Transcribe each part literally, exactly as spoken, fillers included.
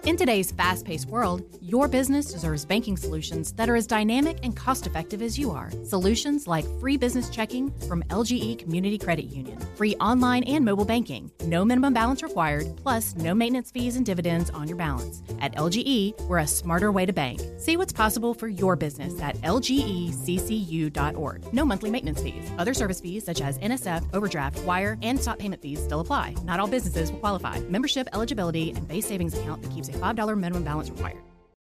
In today's fast-paced world, your business deserves banking solutions that are as dynamic and cost-effective as you are. Solutions like free business checking from L G E Community Credit Union, free online and mobile banking, no minimum balance required, plus no maintenance fees and dividends on your balance. At L G E, we're a smarter way to bank. See what's possible for your business at L G E C C U dot org. No monthly maintenance fees. Other service fees such as N S F, overdraft, wire, and stop payment fees still apply. Not all businesses will qualify. Membership eligibility and base savings account that keeps a five dollars minimum balance required.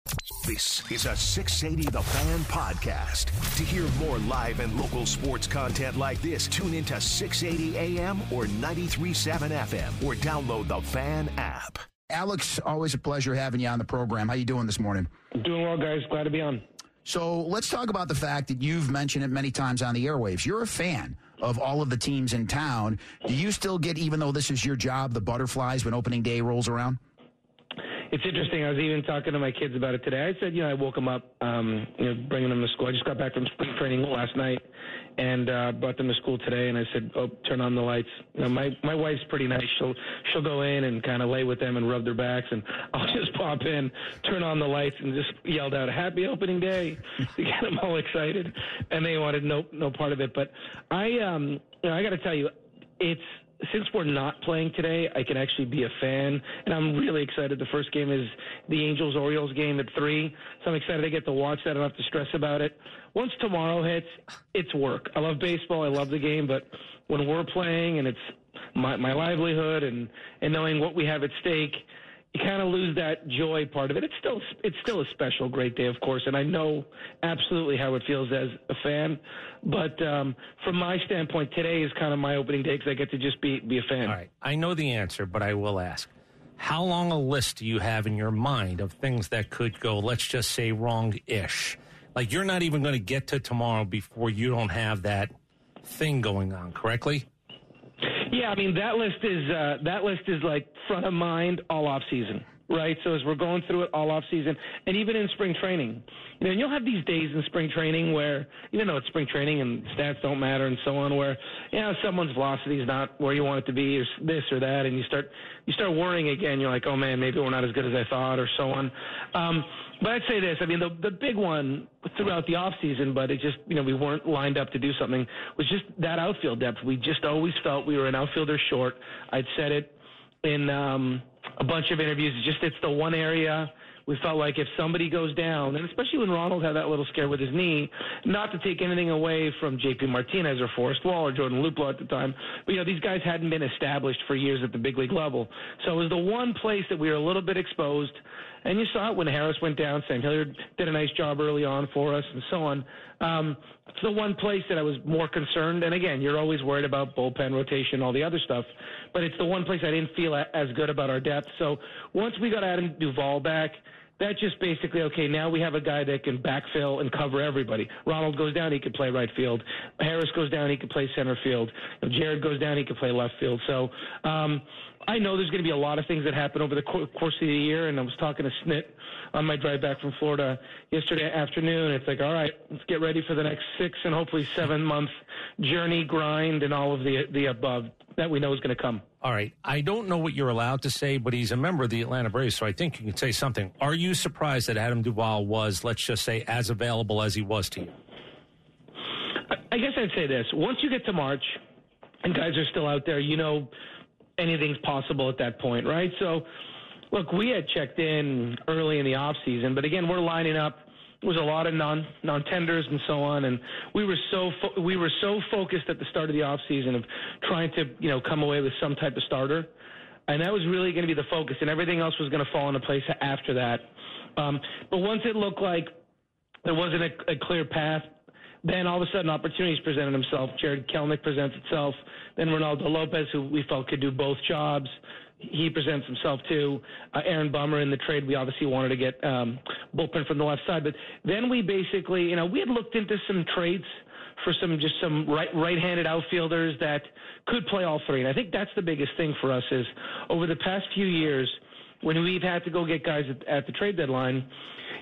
This is a six eighty The Fan podcast. To hear more live and local sports content like this, tune into six eighty A M or ninety-three point seven F M or download the Fan app. Alex, always a pleasure having you on the program. How you doing this morning? Doing well, guys. Glad to be on. So let's talk about the fact that you've mentioned it many times on the airwaves. You're a fan of all of the teams in town. Do you still get, even though this is your job, the butterflies when opening day rolls around? It's interesting. I was even talking to my kids about it today. I said, you know, I woke them up, um, you know, bringing them to school. I just got back from spring training last night and uh, brought them to school today. And I said, oh, turn on the lights. You know, my my wife's pretty nice. She'll she'll go in and kind of lay with them and rub their backs, and I'll just pop in, turn on the lights, and just yelled out, "Happy opening day!" to get them all excited. And they wanted no no part of it. But I, um, you know, I got to tell you, it's. Since we're not playing today, I can actually be a fan, and I'm really excited. The first game is the Angels-Orioles game at three, so I'm excited to get to watch that. I don't have to stress about it. Once tomorrow hits, it's work. I love baseball. I love the game, but when we're playing and it's my, my livelihood and, and knowing what we have at stake, you kind of lose that joy part of it. It's still it's still a special, great day, of course, and I know absolutely how it feels as a fan. But um, from my standpoint, today is kind of my opening day because I get to just be be a fan. All right. I know the answer, but I will ask. How long a list do you have in your mind of things that could go, let's just say, wrong-ish? Like, you're not even going to get to tomorrow before you don't have that thing going on, correctly? Yeah, I mean, that list is uh, that list is like front of mind all off season, right? So as we're going through it all off season, and even in spring training, you know, and you'll have these days in spring training where, even though it's spring training and stats don't matter and so on, where, you know, someone's velocity is not where you want it to be, or this or that, and you start you start worrying again. You're like, oh man, maybe we're not as good as I thought, or so on. Um, but I'd say this: I mean, the the big one throughout the off season, but it just, you know, we weren't lined up to do something, was just that outfield depth. We just always felt we were an outfielder short. I'd said it in um, a bunch of interviews. It's just it's the one area we felt like if somebody goes down, and especially when Ronald had that little scare with his knee, not to take anything away from J P Martinez or Forrest Wall or Jordan Luplow at the time, but, you know, these guys hadn't been established for years at the big league level. So it was the one place that we were a little bit exposed. And you saw it when Harris went down. Sam Hilliard did a nice job early on for us and so on. Um, it's the one place that I was more concerned. And, again, you're always worried about bullpen rotation, all the other stuff. But it's the one place I didn't feel as good about our depth. So once we got Adam Duvall back, that just basically, okay, now we have a guy that can backfill and cover everybody. Ronald goes down, he could play right field. Harris goes down, he could play center field. If Jared goes down, he could play left field. So um, I know there's going to be a lot of things that happen over the course of the year, and I was talking to Snit on my drive back from Florida yesterday afternoon. It's like, all right, let's get ready for the next six and hopefully seven-month journey, grind, and all of the the above that we know is going to come. All right. I don't know what you're allowed to say, but he's a member of the Atlanta Braves, so I think you can say something. Are you surprised that Adam Duvall was, let's just say, as available as he was to you? I guess I'd say this. Once you get to March and guys are still out there, you know anything's possible at that point, right? So, look, we had checked in early in the offseason, but, again, we're lining up. There was a lot of non non-tenders and so on, and we were so fo- we were so focused at the start of the offseason of trying to, you know, come away with some type of starter, and that was really going to be the focus, and everything else was going to fall into place after that. Um, but once it looked like there wasn't a, a clear path, then all of a sudden opportunities presented themselves. Jared Kelenic presents itself. Then Ronaldo Lopez, who we felt could do both jobs, he presents himself too. Uh, Aaron Bummer in the trade, we obviously wanted to get um, bullpen from the left side. But then we basically, you know, we had looked into some trades for some just some right, right-handed outfielders that could play all three. And I think that's the biggest thing for us is over the past few years when we've had to go get guys at, at the trade deadline,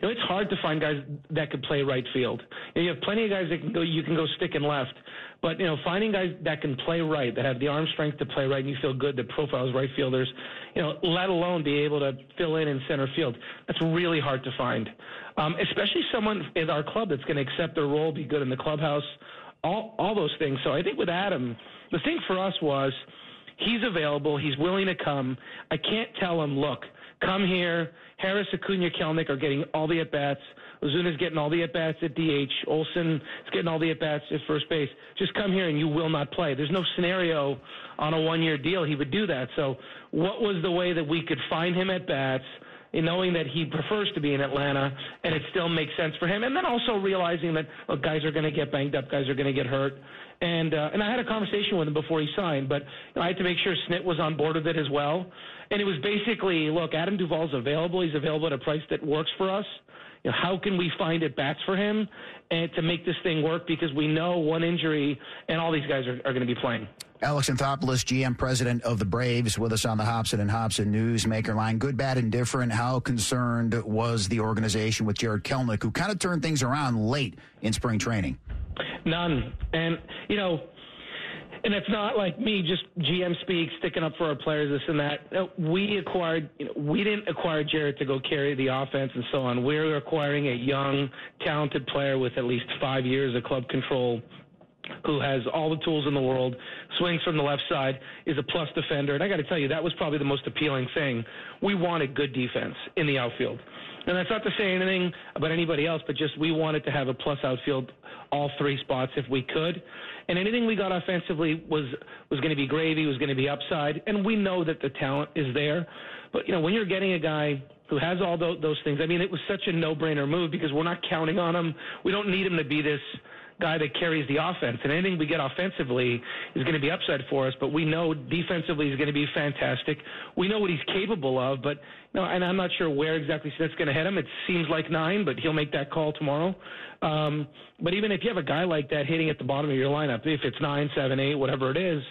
You know, it's hard to find guys that could play right field. You know, you have plenty of guys that can go. You can go stick and left, but you know, finding guys that can play right, that have the arm strength to play right, and you feel good that profiles right fielders. You know, let alone be able to fill in in center field. That's really hard to find, um, especially someone in our club that's going to accept their role, be good in the clubhouse, all all those things. So I think with Adam, the thing for us was he's available, he's willing to come. I can't tell him, look, come here. Harris, Acuna, Kelenic are getting all the at-bats. Ozuna's getting all the at-bats at D H. Olsen is getting all the at-bats at first base. Just come here and you will not play. There's no scenario on a one-year deal he would do that. So what was the way that we could find him at-bats, knowing that he prefers to be in Atlanta, and it still makes sense for him? And then also realizing that, look, guys are going to get banged up, guys are going to get hurt. And uh, and I had a conversation with him before he signed, but you know, I had to make sure Snit was on board with it as well. And it was basically, look, Adam Duvall's available. He's available at a price that works for us. You know, how can we find at bats for him and to make this thing work? Because we know one injury and all these guys are, are going to be playing. Alex Anthopoulos, G M, president of the Braves, with us on the Hobson and Hobson Newsmaker line. Good, bad, and different. How concerned was the organization with Jarred Kelenic, who kind of turned things around late in spring training? None. And, you know, and it's not like me just G M speak, sticking up for our players, this and that. No, we acquired, you know, we didn't acquire Jarred to go carry the offense and so on. We're acquiring a young, talented player with at least five years of club control, who has all the tools in the world, swings from the left side, is a plus defender. And I got to tell you, that was probably the most appealing thing. We wanted good defense in the outfield. And that's not to say anything about anybody else, but just we wanted to have a plus outfield, all three spots if we could. And anything we got offensively was was going to be gravy, was going to be upside. And we know that the talent is there. But, you know, when you're getting a guy who has all those, those things, I mean, it was such a no-brainer move because we're not counting on him. We don't need him to be this guy that carries the offense, and anything we get offensively is going to be upside for us, but we know defensively he's going to be fantastic. We know what he's capable of, but no, and I'm not sure where exactly that's going to hit him. It seems like nine, but he'll make that call tomorrow. Um, but even if you have a guy like that hitting at the bottom of your lineup, if it's nine, seven, eight, whatever it is,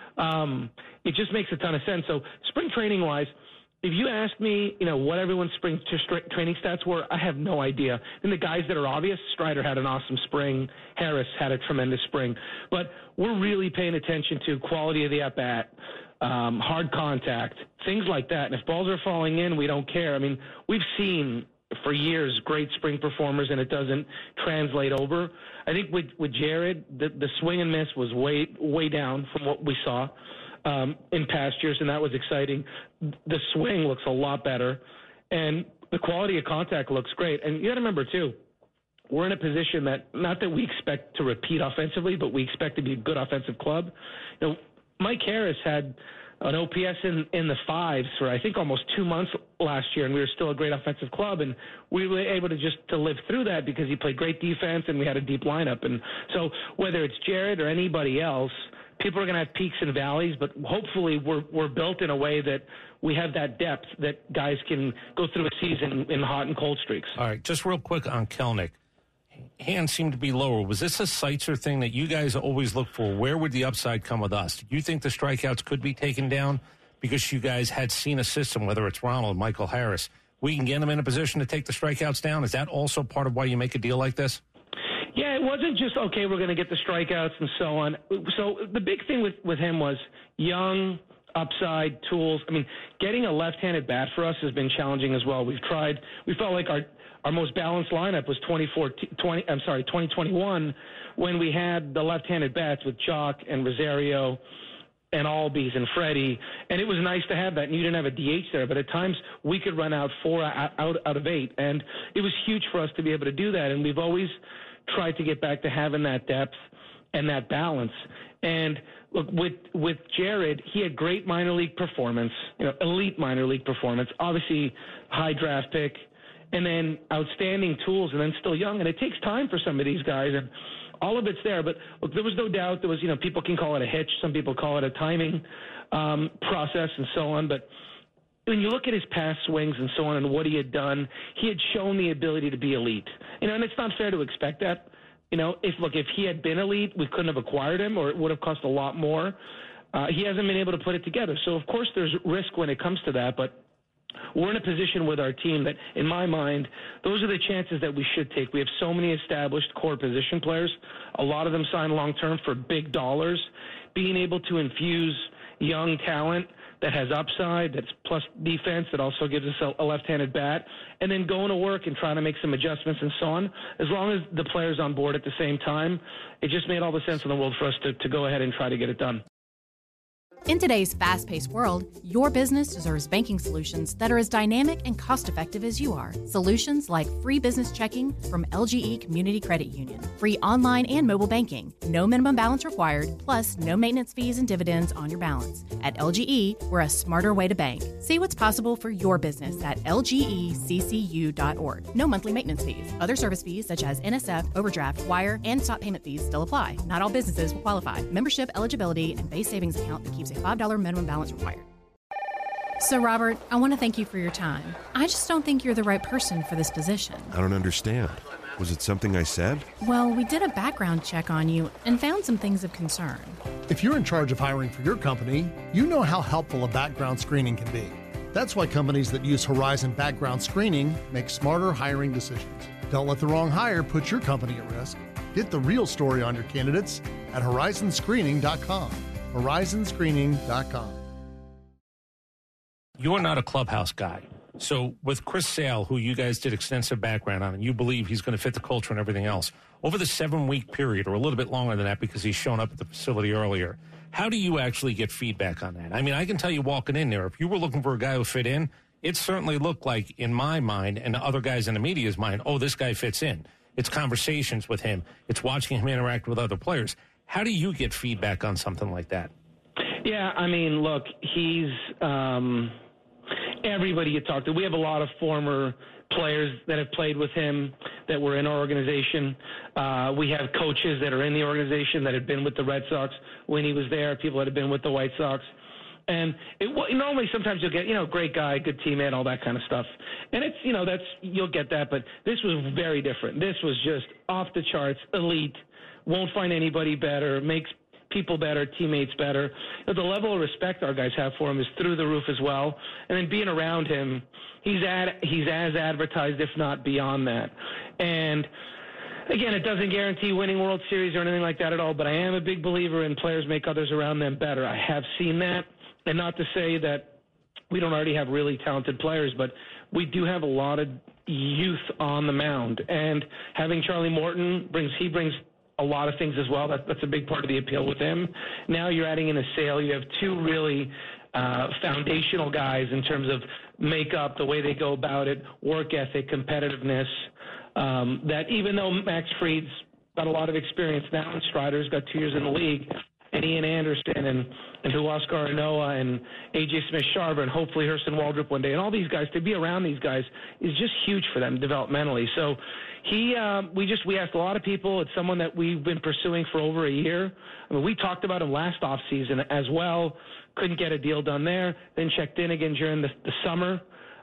um, it just makes a ton of sense. So spring training wise, if you ask me, you know, what everyone's spring training stats were, I have no idea. And the guys that are obvious, Strider had an awesome spring. Harris had a tremendous spring. But we're really paying attention to quality of the at-bat, um, hard contact, things like that. And if balls are falling in, we don't care. I mean, we've seen for years great spring performers, and it doesn't translate over. I think with, with Jarred, the, the swing and miss was way, way down from what we saw Um, in past years, and that was exciting. The swing looks a lot better, and the quality of contact looks great. And you got to remember, too, we're in a position that, not that we expect to repeat offensively, but we expect to be a good offensive club. You know, Mike Harris had an O P S in, in the fives for, I think, almost two months last year, and we were still a great offensive club, and we were able to just to live through that because he played great defense, and we had a deep lineup. And so whether it's Jarred or anybody else, people are going to have peaks and valleys, but hopefully we're we're built in a way that we have that depth that guys can go through a season in hot and cold streaks. All right, just real quick on Kelenic. Hands seem to be lower. Was this a Seitzer thing that you guys always look for? Where would the upside come with us? Do you think the strikeouts could be taken down because you guys had seen a system, whether it's Ronald, Michael Harris, we can get them in a position to take the strikeouts down? Is that also part of why you make a deal like this? Yeah, it wasn't just, okay, we're going to get the strikeouts and so on. So the big thing with, with him was young, upside, tools. I mean, getting a left-handed bat for us has been challenging as well. We've tried, we felt like our, our most balanced lineup was twenty fourteen, twenty, I'm sorry, twenty twenty-one, when we had the left-handed bats with Jock and Rosario and Albies and Freddie, and it was nice to have that, and you didn't have a D H there, but at times we could run out four out, out, out of eight, and it was huge for us to be able to do that, and we've always tried to get back to having that depth and that balance. And look, with with Jarred, he had great minor league performance, you know, elite minor league performance, obviously high draft pick, and then outstanding tools, and then still young. And it takes time for some of these guys, and all of it's there. But look, there was no doubt there was, you know, people can call it a hitch, some people call it a timing um, process and so on, but when you look at his past swings and so on and what he had done, he had shown the ability to be elite. You know, and it's not fair to expect that. You know, if look, if he had been elite, we couldn't have acquired him, or it would have cost a lot more. Uh, he hasn't been able to put it together. So, of course, there's risk when it comes to that. But we're in a position with our team that, in my mind, those are the chances that we should take. We have so many established core position players. A lot of them sign long-term for big dollars. Being able to infuse young talent that has upside, that's plus defense, that also gives us a, a left-handed bat, and then going to work and trying to make some adjustments and so on. As long as the player's on board at the same time, it just made all the sense in the world for us to, to go ahead and try to get it done. In today's fast-paced world, your business deserves banking solutions that are as dynamic and cost-effective as you are. Solutions like free business checking from L G E Community Credit Union, free online and mobile banking, no minimum balance required, plus no maintenance fees and dividends on your balance. At L G E, we're a smarter way to bank. See what's possible for your business at L G E C C U dot org. No monthly maintenance fees. Other service fees such as N S F, overdraft, wire, and stop payment fees still apply. Not all businesses will qualify. Membership eligibility and base savings account that keeps a five dollars minimum balance required. So, Robert, I want to thank you for your time. I just don't think you're the right person for this position. I don't understand. Was it something I said? Well, we did a background check on you and found some things of concern. If you're in charge of hiring for your company, you know how helpful a background screening can be. That's why companies that use Horizon Background Screening make smarter hiring decisions. Don't let the wrong hire put your company at risk. Get the real story on your candidates at horizon screening dot com. horizon screening dot com. You're not a clubhouse guy. So with Chris Sale, who you guys did extensive background on, and you believe he's going to fit the culture and everything else, over the seven-week period, or a little bit longer than that because he's shown up at the facility earlier, how do you actually get feedback on that? I mean, I can tell you walking in there, if you were looking for a guy who fit in, it certainly looked like, in my mind and other guys in the media's mind, oh, this guy fits in. It's conversations with him. It's watching him interact with other players. How do you get feedback on something like that? Yeah, I mean, look, he's um, everybody you talk to. We have a lot of former players that have played with him that were in our organization. Uh, we have coaches that are in the organization that have been with the Red Sox when he was there, people that have been with the White Sox. And it, well, normally sometimes you'll get, you know, great guy, good teammate, all that kind of stuff. And it's, you know, that's, you'll get that. But this was very different. This was just off the charts, elite, won't find anybody better, makes people better, teammates better. You know, the level of respect our guys have for him is through the roof as well. And then being around him, he's ad, he's as advertised, if not beyond that. And again, it doesn't guarantee winning World Series or anything like that at all, but I am a big believer in players make others around them better. I have seen that. And not to say that we don't already have really talented players, but we do have a lot of youth on the mound. And having Charlie Morton brings, he brings a lot of things as well. That, that's a big part of the appeal with him. Now you're adding in a Sale. You have two really uh, foundational guys in terms of makeup, the way they go about it, work ethic, competitiveness, um, that even though Max Fried's got a lot of experience now, and Strider's got two years in the league, and Ian Anderson and, and Huascar Anoa and A J Smith-Sharver and hopefully Hurston Waldrop one day, and all these guys, to be around these guys is just huge for them developmentally. So he, uh, we just, we asked a lot of people. It's someone that we've been pursuing for over a year. I mean, we talked about him last offseason as well. Couldn't get a deal done there. Then checked in again during the, the summer.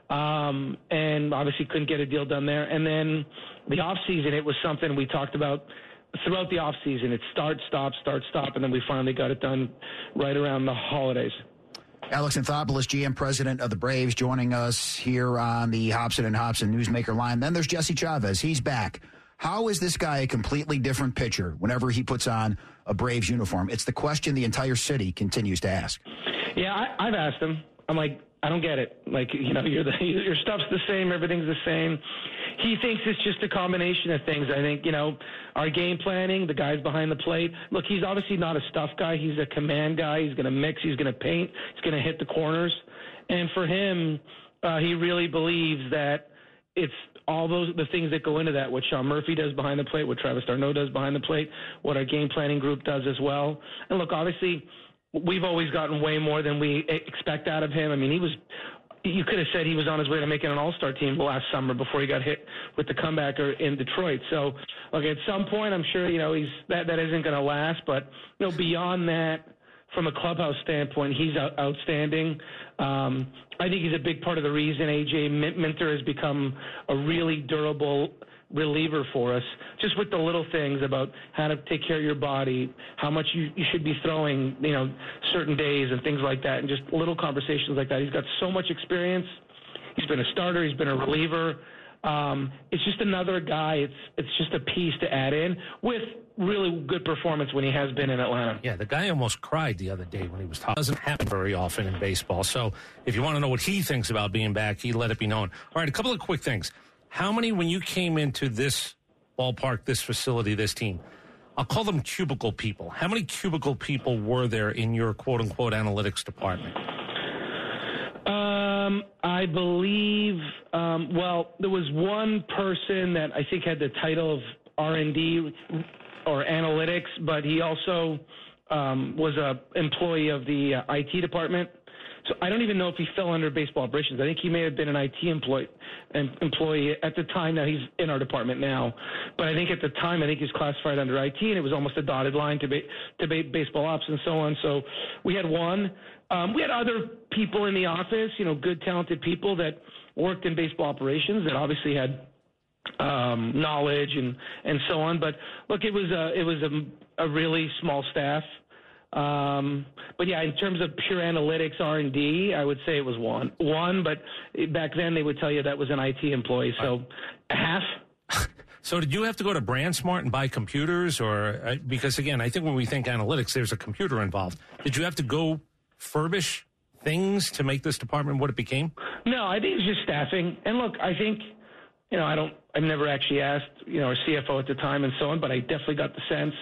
Um, and obviously couldn't get a deal done there. And then the offseason, it was something we talked about throughout the offseason. It's start, stop, start, stop, and then we finally got it done right around the holidays. Alex Anthopoulos, G M President of the Braves, joining us here on the Hobson and Hobson Newsmaker line. Then there's Jesse Chavez. He's back. How is this guy a completely different pitcher whenever he puts on a Braves uniform? It's the question the entire city continues to ask. Yeah, I, I've asked him. I'm like, I don't get it. Like, you know, you're the, your stuff's the same, everything's the same. He thinks it's just a combination of things. I think, you know, our game planning, the guys behind the plate. Look, he's obviously not a stuff guy. He's a command guy. He's going to mix. He's going to paint. He's going to hit the corners. And for him, uh, he really believes that it's all those the things that go into that, what Sean Murphy does behind the plate, what Travis d'Arnaud does behind the plate, what our game planning group does as well. And look, obviously, we've always gotten way more than we expect out of him. I mean, he was – you could have said he was on his way to making an all-star team last summer before he got hit with the comebacker in Detroit. So, look, at some point, I'm sure, you know, he's that, that isn't going to last. But, you know, beyond that, from a clubhouse standpoint, he's out, outstanding. Um, I think he's a big part of the reason A J Minter has become a really durable reliever for us, just with the little things about how to take care of your body, how much you, you should be throwing, you know, certain days and things like that, and just little conversations like that. He's got so much experience. He's been a starter. He's been a reliever. Um, it's just another guy. It's it's just a piece to add in with really good performance when he has been in Atlanta. Yeah, the guy almost cried the other day when he was talking. It doesn't happen very often in baseball. So if you want to know what he thinks about being back, he let it be known. All right, a couple of quick things. How many, when you came into this ballpark, this facility, this team, I'll call them cubicle people. How many cubicle people were there in your quote-unquote analytics department? Um, I believe, um, well, there was one person that I think had the title of R and D or analytics, but he also um, was a employee of the uh, I T department. So I don't even know if he fell under baseball operations. I think he may have been an I T employee, an employee at the time. Now he's in our department now, but I think at the time I think he was classified under I T, and it was almost a dotted line to, ba- to ba- baseball ops and so on. So we had one. Um, we had other people in the office, you know, good, talented people that worked in baseball operations that obviously had um, knowledge and, and so on. But look, it was a, it was a, a really small staff. Um, but yeah, in terms of pure analytics R and D, I would say it was one, one, but back then they would tell you that was an I T employee. So a half. So did you have to go to BrandSmart and buy computers or, uh, because again, I think when we think analytics, there's a computer involved. Did you have to go furbish things to make this department what it became? No, I think it's just staffing. And look, I think, you know, I don't, I've never actually asked, you know, our C F O at the time and so on, but I definitely got the sense,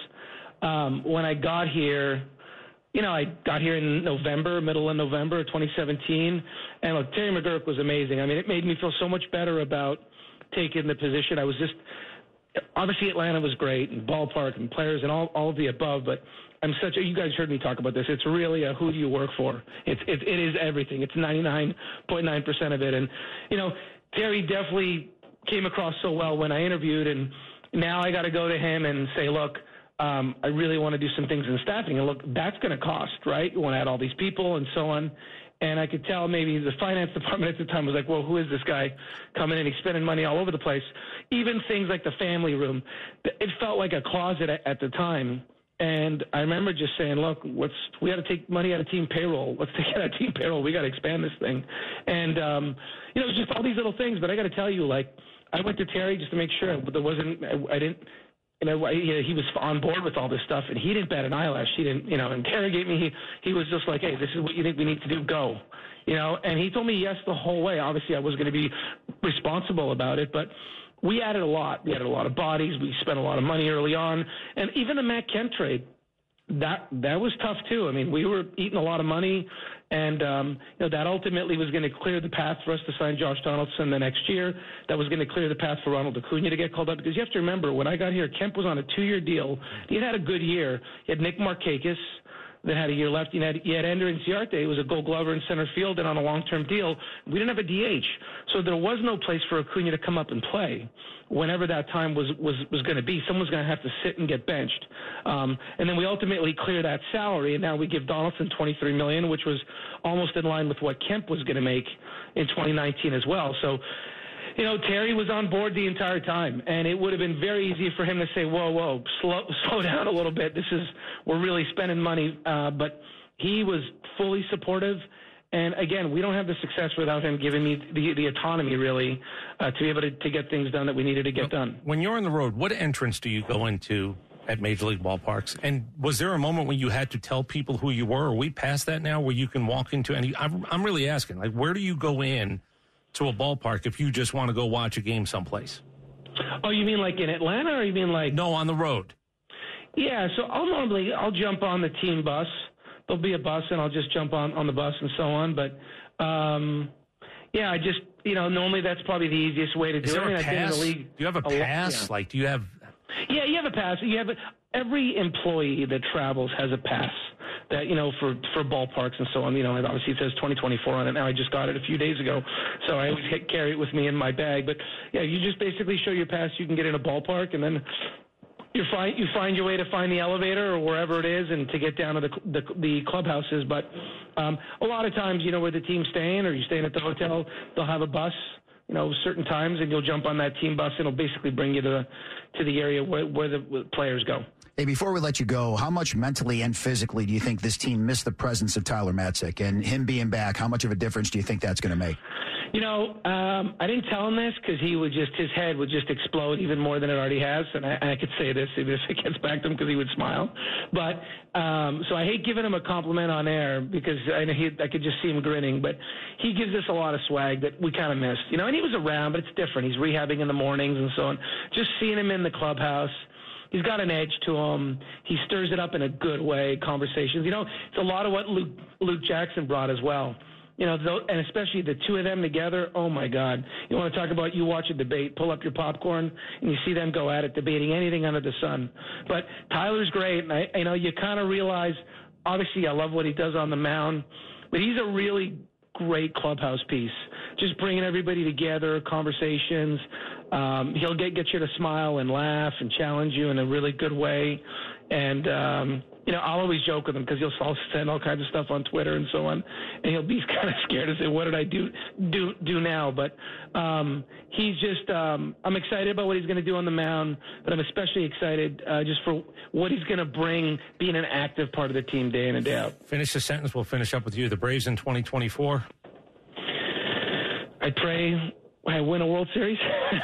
um, when I got here, you know, I got here in November, middle of November of twenty seventeen, and look, Terry McGuirk was amazing. I mean, it made me feel so much better about taking the position. I was just, obviously Atlanta was great, and ballpark and players and all, all of the above, but I'm such a, you guys heard me talk about this. It's really a who do you work for. It's, it, it is everything. It's ninety-nine point nine percent of it. And, you know, Terry definitely came across so well when I interviewed, and now I got to go to him and say, look, Um, I really want to do some things in staffing. And look, that's going to cost, right? You want to add all these people and so on. And I could tell maybe the finance department at the time was like, well, who is this guy coming in? He's spending money all over the place. Even things like the family room, it felt like a closet at, at the time. And I remember just saying, look, let's, we got to take money out of team payroll. Let's take it out of team payroll. We got to expand this thing. And, um, you know, it's just all these little things. But I got to tell you, like, I went to Terry just to make sure there wasn't, I, I didn't, You know, he was on board with all this stuff, and he didn't bat an eyelash. He didn't, you know, interrogate me. He, he was just like, hey, this is what you think we need to do, go. You know, and he told me yes the whole way. Obviously, I was going to be responsible about it, but we added a lot. We added a lot of bodies. We spent a lot of money early on. And even the Matt Kemp trade, that that was tough, too. I mean, we were eating a lot of money. And, um, you know, that ultimately was going to clear the path for us to sign Josh Donaldson the next year. That was going to clear the path for Ronald Acuna to get called up. Because you have to remember, when I got here, Kemp was on a two-year deal. He had had a good year. He had Nick Markakis that had a year left. You had, you had Ender Inciarte, who was a Gold Glover in center field and on a long-term deal. We didn't have a D H. So there was no place for Acuna to come up and play whenever that time was, was, was going to be. Someone's going to have to sit and get benched. Um, and then we ultimately clear that salary, and now we give Donaldson twenty-three million dollars, which was almost in line with what Kemp was going to make in twenty nineteen as well. So, you know, Terry was on board the entire time, and it would have been very easy for him to say, whoa, whoa, slow, slow down a little bit. This is, we're really spending money. Uh, but he was fully supportive. And again, we don't have the success without him giving me the, the autonomy, really, uh, to be able to, to get things done that we needed to get done. When you're on the road, what entrance do you go into at Major League ballparks? And was there a moment when you had to tell people who you were? Are we past that now where you can walk into any? I'm, I'm really asking, like, where do you go in to a ballpark if you just want to go watch a game someplace? Oh, you mean like in Atlanta, or you mean like? No, on the road. Yeah, so I'll normally, I'll jump on the team bus. There'll be a bus, and I'll just jump on, on the bus and so on. But, um, yeah, I just, you know, normally that's probably the easiest way to do Is it. there I mean, a I've been in pass? the league Do you have a pass? Yeah. Like, do you have? Yeah, you have a pass. You have a, every employee that travels has a pass that, you know, for, for ballparks and so on. You know, and obviously it says twenty twenty-four on it now. I just got it a few days ago, so I always carry it with me in my bag. But, yeah, you just basically show your pass. You can get in a ballpark, and then you find you find your way to find the elevator or wherever it is, and to get down to the the, the clubhouses. But um, a lot of times, you know, where the team's staying, or you're staying at the hotel, they'll have a bus, you know, certain times, and you'll jump on that team bus, and it'll basically bring you to the to the area where, where the players go. Hey, before we let you go, how much mentally and physically do you think this team missed the presence of Tyler Matzek? And him being back, how much of a difference do you think that's going to make? You know, um, I didn't tell him this because he would just, his head would just explode even more than it already has. And I, I could say this even if it gets back to him because he would smile. But, um, so I hate giving him a compliment on air because I know he, I could just see him grinning. But he gives us a lot of swag that we kind of missed. You know, and he was around, but it's different. He's rehabbing in the mornings and so on. Just seeing him in the clubhouse. He's got an edge to him. He stirs it up in a good way, conversations. You know, it's a lot of what Luke, Luke Jackson brought as well. You know, and especially the two of them together, oh, my God. You want to talk about you watch a debate, pull up your popcorn, and you see them go at it, debating anything under the sun. But Tyler's great, and, I, you know, you kind of realize, obviously, I love what he does on the mound, but he's a really great clubhouse piece. Just bringing everybody together, conversations. Um, he'll get, get you to smile and laugh and challenge you in a really good way. And, um, you know, I'll always joke with him because he'll send all kinds of stuff on Twitter and so on, and he'll be kind of scared to say, what did I do do do now? But um, he's just um, – I'm excited about what he's going to do on the mound, but I'm especially excited uh, just for what he's going to bring being an active part of the team day in and day out. Finish the sentence. We'll finish up with you. The Braves in twenty twenty-four? I pray I win a World Series.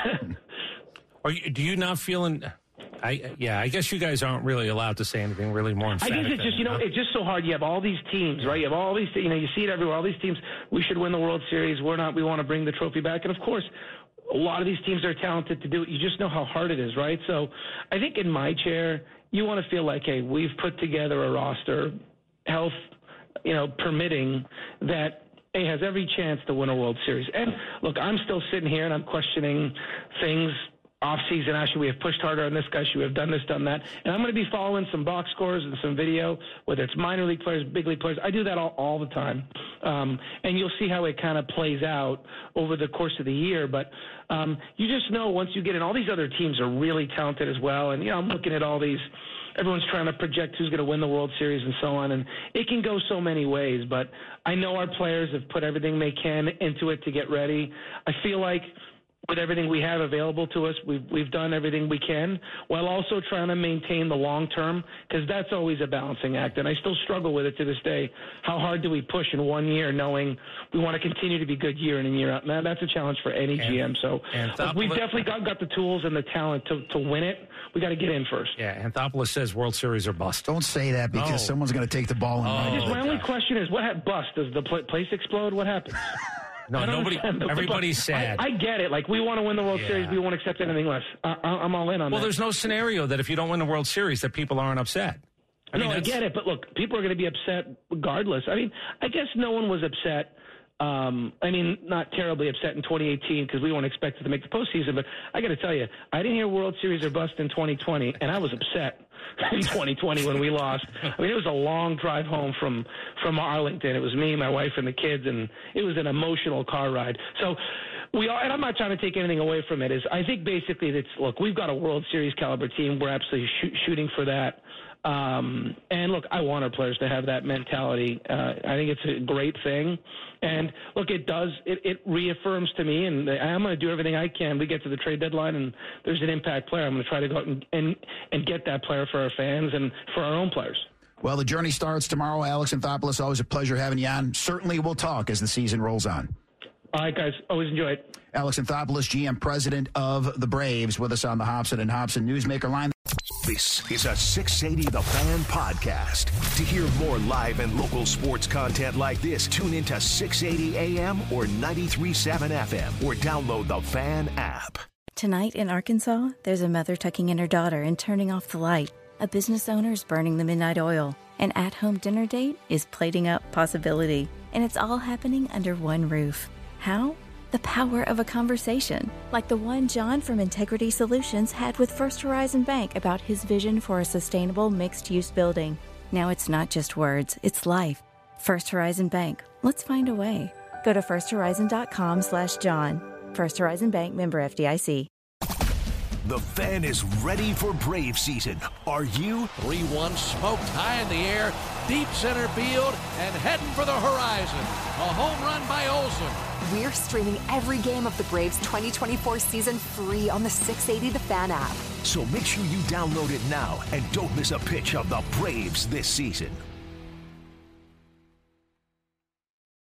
Are you, do you not feel in – I, yeah, I guess you guys aren't really allowed to say anything really more emphatic. I guess it's just, you know, it's just so hard. You have all these teams, right? You have all these, you know, you see it everywhere. All these teams, we should win the World Series. We're not, we want to bring the trophy back. And of course, a lot of these teams are talented to do it. You just know how hard it is, right? So I think in my chair, you want to feel like, hey, we've put together a roster, health, you know, permitting, that A has every chance to win a World Series. And look, I'm still sitting here and I'm questioning things off-season. Actually, we have pushed harder on this guy. Should we have done this, done that? And I'm going to be following some box scores and some video, whether it's minor league players, big league players. I do that all, all the time. Um, and you'll see how it kind of plays out over the course of the year. But um, you just know once you get in, all these other teams are really talented as well. And, you know, I'm looking at all these, everyone's trying to project who's going to win the World Series and so on. And it can go so many ways. But I know our players have put everything they can into it to get ready. I feel like with everything we have available to us, we've, we've done everything we can, while also trying to maintain the long term, because that's always a balancing act. And I still struggle with it to this day. How hard do we push in one year knowing we want to continue to be good year in and year out? Man, that's a challenge for any and, G M. So look, we've definitely got, got the tools and the talent to, to win it. We got to get in first. Yeah, Anthopoulos says World Series or bust. Don't say that because oh. someone's going to take the ball and oh, run. Just, my only question is, what ha- bust? Does the pl- place explode? What happens? No, nobody. Everybody's sad. I, I get it. Like, we want to win the World yeah. Series. We won't accept anything less. I, I'm all in on well, that. Well, there's no scenario that if you don't win the World Series that people aren't upset. I no, mean, I get it. But look, people are going to be upset regardless. I mean, I guess no one was upset. Um, I mean, not terribly upset in twenty eighteen because we weren't expected to make the postseason. But I got to tell you, I didn't hear World Series or bust in twenty twenty, and I was upset in twenty twenty when we lost. I mean, it was a long drive home from from Arlington. It was me, my wife, and the kids, and it was an emotional car ride. So we are, and I'm not trying to take anything away from it. Is I think basically it's look, we've got a World Series caliber team. We're absolutely shoot, shooting for that. Um, and look, I want our players to have that mentality. Uh, I think it's a great thing. And look, it does, it, it reaffirms to me, and I'm going to do everything I can. We get to the trade deadline and there's an impact player. I'm going to try to go out and, and, and get that player for our fans and for our own players. Well, the journey starts tomorrow. Alex Anthopoulos, always a pleasure having you on. Certainly we'll talk as the season rolls on. All right, guys. Always enjoy it. Alex Anthopoulos, G M President of the Braves, with us on the Hobson and Hobson Newsmaker line. This is a six eighty The Fan podcast. To hear more live and local sports content like this, tune into six eighty A M or ninety-three point seven F M or download the Fan app. Tonight in Arkansas, there's a mother tucking in her daughter and turning off the light. A business owner is burning the midnight oil. An at-home dinner date is plating up possibility. And it's all happening under one roof. How? The power of a conversation, like the one John from Integrity Solutions had with First Horizon Bank about his vision for a sustainable mixed-use building. Now it's not just words, it's life. First Horizon Bank. Let's find a way. Go to firsthorizon.com slash John. First Horizon Bank, member F D I C. The Fan is ready for Brave season. Are you? three one smoked high in the air, deep center field, and heading for the horizon. A home run by Olsen. We're streaming every game of the Braves twenty twenty-four season free on the six eighty The Fan app. So make sure you download it now and don't miss a pitch of the Braves this season.